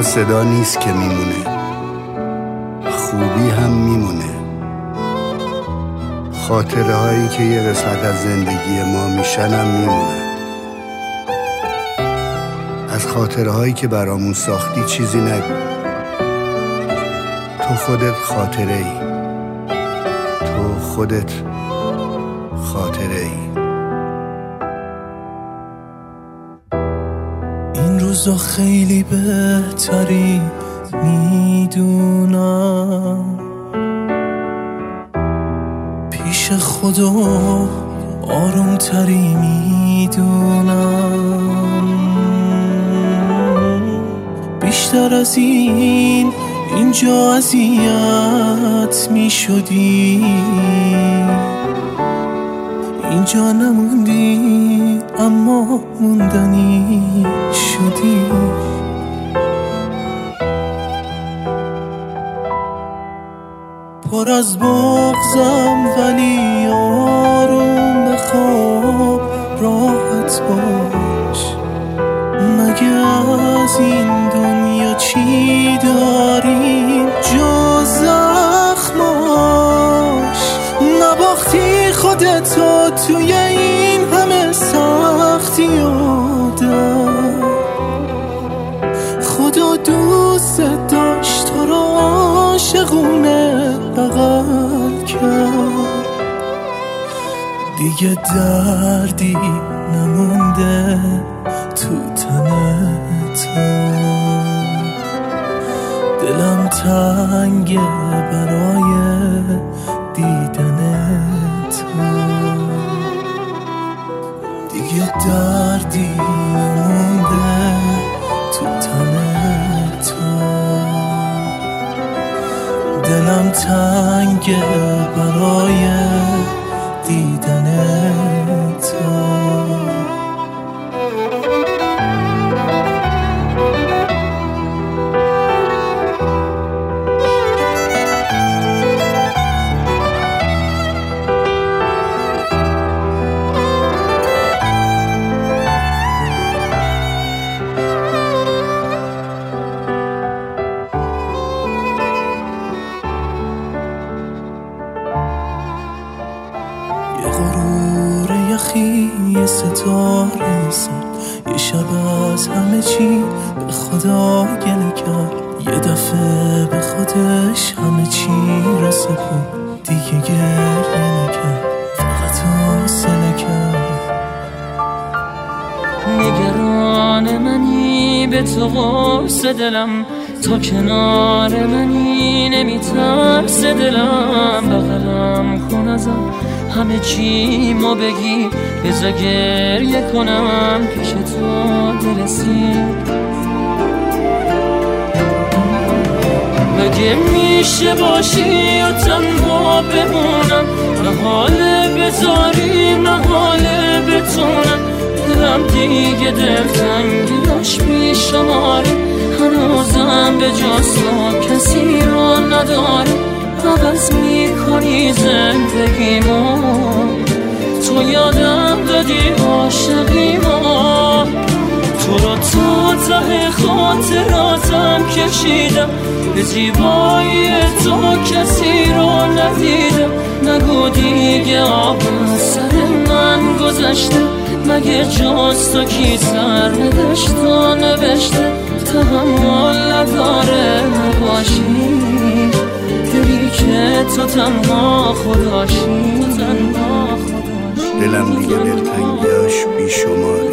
تنها صدا نیست که میمونه، خوبی هم میمونه. خاطره هایی که یه قسمت از زندگی ما میشن هم میمونه. از خاطره هایی که برامون ساختی چیزی نگو. تو خودت خاطره ای، تو خودت خاطره ای. این روزا خیلی بهتری میدونم، پیش خدا آرومتری میدونم. بیشتر از اینجا اذیت میشدی، اینجا نموندی اما موندنی شدی. پر از بغضم ولی آروم بخواب، راحت باش. مگه از این دنیا چی داریم جز زخماش؟ نباختی خودتو توی این همه سختی آدم. خدا دوست داشت تو رو عاشقونه بغل کرد. دیگه دردی نمونده تو تنت، دلم تنگه برای دیدنت. دیگه دردی نمونده تو تنت، دلم تنگه برای دیدنت. یه غرور یخی، یه ستاره سر، یه شب از همه چی به خدا گله کرد. یه دفعه به خودش همه چی را سپرد، دیگه گریه نکرد، فقط حوصله کرد. نگران منی به تو قرص دلم، تو کنار منی نمیترس دلم. بغلم کن ازم همه چی ما بگی، بذار گریه کنم پیش تو دلسی. مگه میشه باشی و تنها بمونم، محاله بذاری محاله بتونم. دلم دیگه دلتنگیش بی شماره، هنوزم به جز تو کسی رو نداره. عوض میکنی زندگیمو، تو یادم دادی عاشقیمو. تو رو تا ته خاطراتم کشیدم، به زیبایی تو کسی رو ندیدم. نگو دیگه آب سر من گذشته، مگه جز تو کی سر نداشت و نوشته. تحمل نداره نباشی، دلی که تو تنها خداشی. دلم دیگه دلتنگیاش بی شماره،